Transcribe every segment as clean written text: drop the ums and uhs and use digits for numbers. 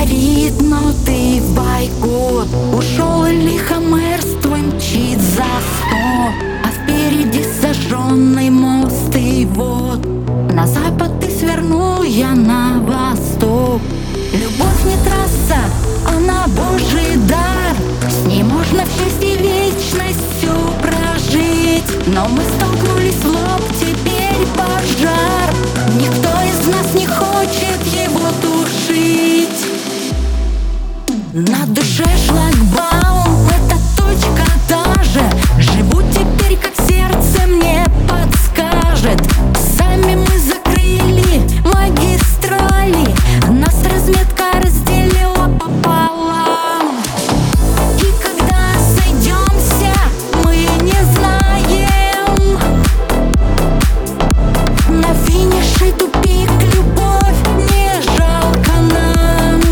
горит, но ты в бойкот. Ушел лихомерство, мчит за 100, а впереди сожженный мост. И вот на запад ты свернул, я на восток. Любовь не трасса, она Божий дар. С ней можно в счастье вечностью прожить. Но мы столкнулись в лоб, теперь пожар. Никто из нас не хочет его тушить. На душе шлагбаум, это точка та же. Живу теперь, как сердце мне подскажет. Сами мы закрыли магистрали, нас разметка разделила пополам. И когда сойдемся, мы не знаем. На финише тупик, любовь не жалко нам.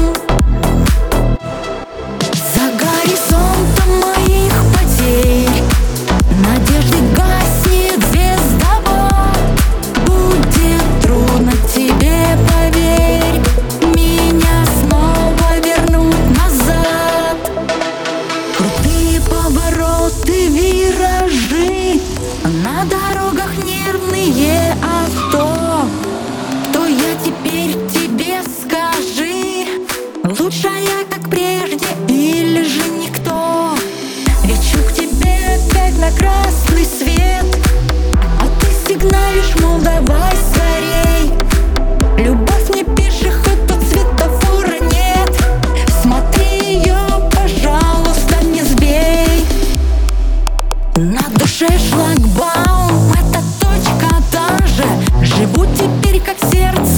За горизонтом моих потерь надежды гаснет звездобор. Будет трудно тебе, поверь, меня снова вернуть назад. Крутые повороты, виражи, на дорогах нервные авто. Кто я теперь, тебе скажи? Лучше я, как прежде, или же никто? Лечу к тебе опять на красный свет, а ты сигналишь, мол, давай скорей. Любовь не пешеход, тут светофора нет. Смотри ее, пожалуйста, не сбей. На душе шлагбаум, это точка та же. Живу теперь, как сердце